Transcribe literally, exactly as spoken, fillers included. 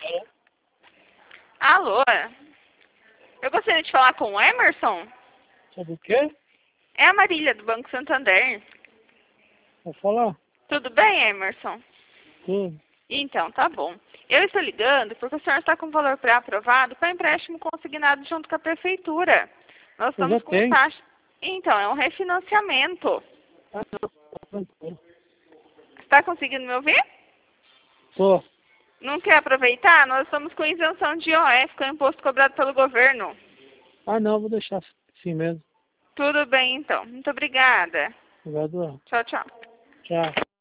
É. Alô? Eu gostaria de falar com o Emerson. Sabe o quê? É a Marília, do Banco Santander. Vou falar. Tudo bem, Emerson? Tudo. Então, tá bom. Eu estou ligando porque o senhor está com valor pré-aprovado para empréstimo consignado junto com a prefeitura. Nós Eu já estamos com tenho. taxa... Então, é um refinanciamento. Ah, não. Tá tranquilo. Está conseguindo me ouvir? Tô. Não quer aproveitar? Nós estamos com isenção de I O F, com o imposto cobrado pelo governo. Ah, não. Vou deixar assim mesmo. Tudo bem, então. Muito obrigada. Obrigado. Tchau, tchau. Tchau.